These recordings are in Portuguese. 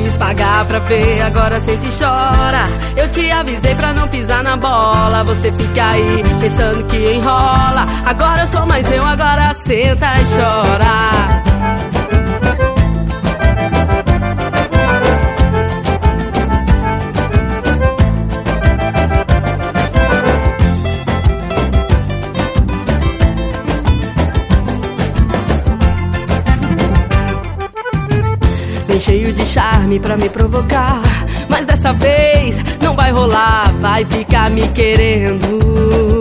Quis pagar pra ver, agora sente e chora. Eu te avisei pra não pisar na bola. Você fica aí pensando que enrola. Agora sou mais eu, agora senta e chora. Vem cheio de charme pra me provocar, mas dessa vez não vai rolar, vai ficar me querendo.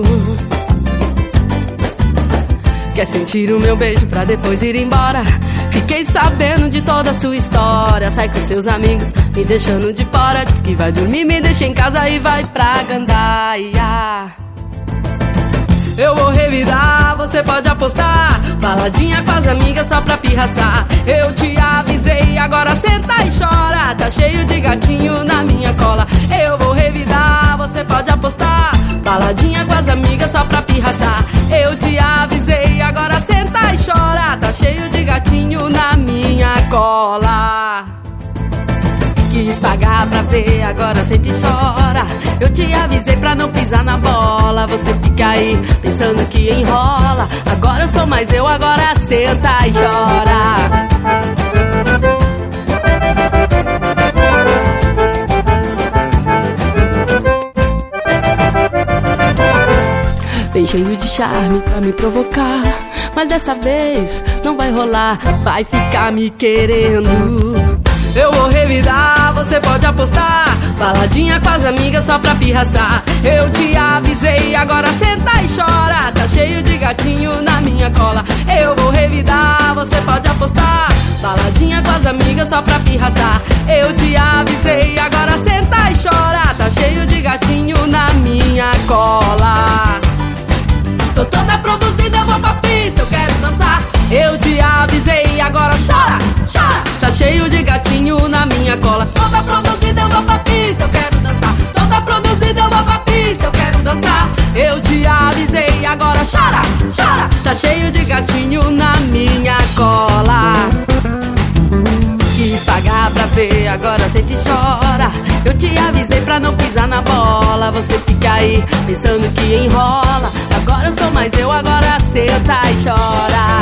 Quer sentir o meu beijo pra depois ir embora? Fiquei sabendo de toda a sua história. Sai com seus amigos, me deixando de fora. Diz que vai dormir, me deixa em casa e vai pra gandaia. Eu vou revidar, você pode apostar. Baladinha com as amigas só pra pirraçar. Eu te avisei, agora senta e chora. Tá cheio de gatinho na minha cola. Eu vou revidar, você pode apostar. Baladinha com as amigas só pra pirraçar. Eu te avisei, agora senta e chora. Tá cheio de gatinho na minha cola. Quis pagar pra ver, agora sente e chora. Eu te avisei pra não pisar na bola. Você fica aí pensando que enrola. Agora eu sou mais eu, agora senta e chora. Vem cheio de charme pra me provocar, mas dessa vez não vai rolar, vai ficar me querendo. Eu vou revidar, você pode apostar. Baladinha com as amigas só pra pirraçar. Eu te avisei, agora senta e chora. Tá cheio de gatinho na minha cola. Eu vou revidar, você pode apostar. Baladinha com as amigas só pra pirraçar. Eu te avisei, agora senta e chora. Tá cheio de gatinho na minha cola. Tô toda produzida, eu vou pra pista, eu quero dançar. Eu te avisei, agora chora, chora. Tá cheio de gatinho na minha cola. Toda produzida, eu vou pra pista, eu quero dançar. Toda produzida, eu vou pra pista, eu quero dançar. Eu te avisei, agora chora, chora. Tá cheio de gatinho na minha cola. Quis pagar pra ver, agora sente e chora. Eu te avisei pra não pisar na bola. Você fica aí pensando que enrola. Agora eu sou mais eu, agora senta e chora.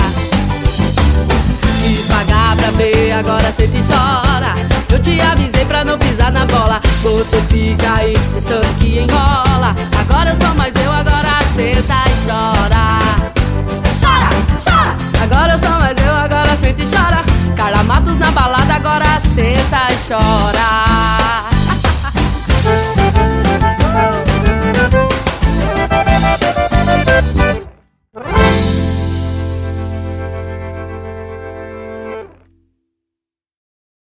Quis pagar pra ver, agora sente e chora. Eu te avisei pra não pisar na bola. Você fica aí pensando que enrola. Agora eu sou mais eu, agora senta e chora. Chora, chora. Agora eu sou mais eu, agora senta e chora. Carla Matos na balada, agora senta e chora.